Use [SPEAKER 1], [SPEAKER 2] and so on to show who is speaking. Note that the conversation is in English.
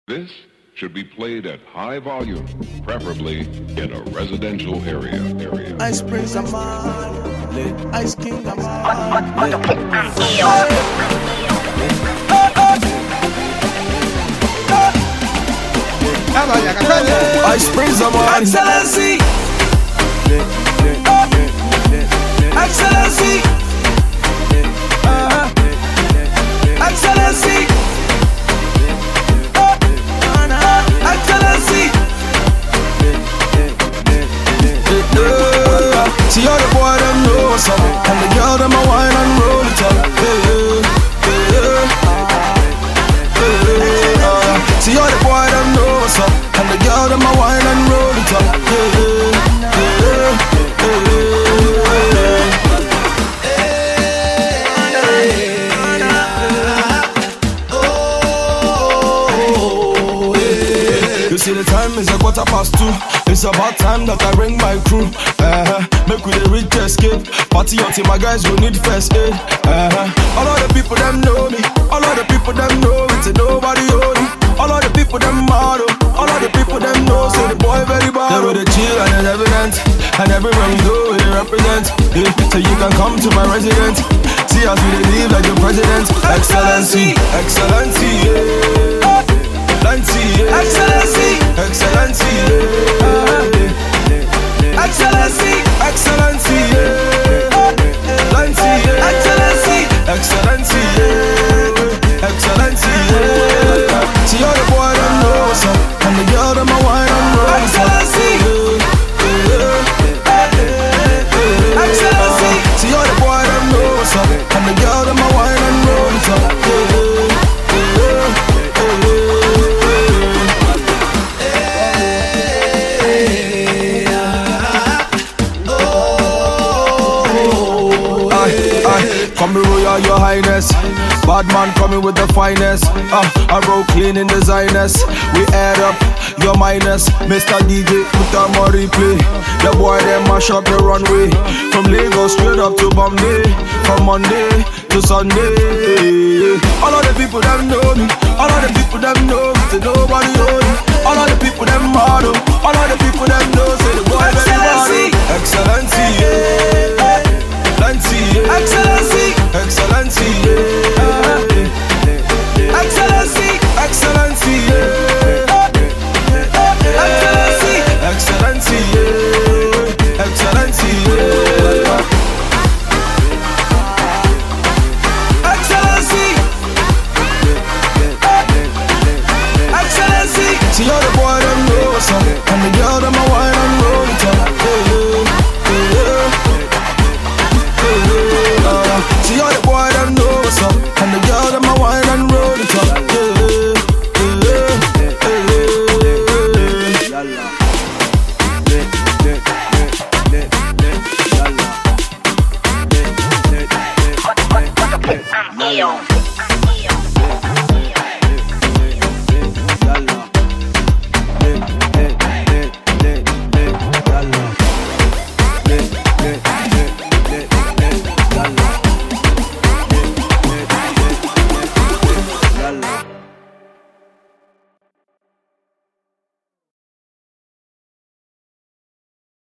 [SPEAKER 1] This should be played at high volume, preferably in a residential area.
[SPEAKER 2] Ice Prince a man, lit. Ice King a man, Ice Prince a man, Excellency, Excellency, Excellency, Excellency. See all the boy them know what's up, and the girl them a wine and roll it up. See all the boy them know what's up, and the girl them a wine and roll it up. You see the time is 2:15. It's about time that I bring my crew. Make we the rich escape. Party until my guys will need first aid. All of the people them know me. All of the people them know it's a nobody own me. All of the people them model. All of the people them know say the boy very bad. They with the chill and it's evident. And everywhere we go we represent. So you can come to my residence. See us we live like the president. Excellency, Excellency, yeah. Excellency, Excellency, Excellency, Excellency, Excellency, Excellency, Excellency. See all the boy them know what's up, and the girl them a wine and roll. Excellency, Excellency. See all the boy them know what's up, and the girl them a wine and roll. Come be royal, your highness. Bad man coming with the finest. I roll clean in designers. We add up your minus. Mr. DJ, put on more replay. The boy them mash up the runway. From Lagos straight up to Bombay. From Monday to Sunday. All of the people them know me. All of the people them know me. Say nobody own me. All of the people them model. All of the people them know. Say the boy very model. Excellency, yeah. Excellency, Excellency, yeah. Excellency, Excellency, yeah. Excellency, Excellency, yeah. Excellency, yeah. Excellency, Excellency. See all the boy them know what's up, and the girl them a wine and roll it up. See all the boy them know what's up, and the girl them a wine and roll it up.
[SPEAKER 3] Yo.